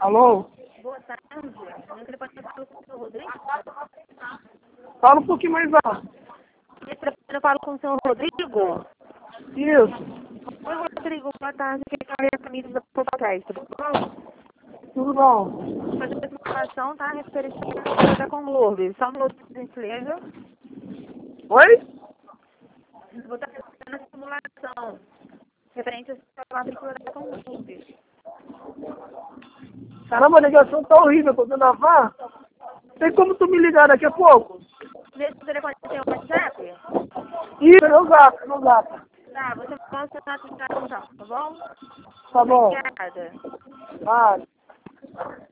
Alô? Boa tarde. Eu queria participar com o senhor Rodrigo. Fala um pouquinho mais alto. Eu falo com o senhor Rodrigo. Isso. Oi, Rodrigo. Boa tarde. Aqui é a camisa da Popacast, tudo bom? Tudo bom? Fazer uma simulação, tá? Referente a da Conglorbe. Só um minuto, por gentileza. Oi? Vou estar fazendo a simulação. Referente à matrícula da Conglorbe. Caramba, a ligação tá horrível, tô dando a vá. Tem como tu me ligar daqui a pouco? Nesse telefone tem o WhatsApp? Isso, no zap, no zap. Tá, você mostra na atenção, tá bom? Tá bom. Obrigada. Vai.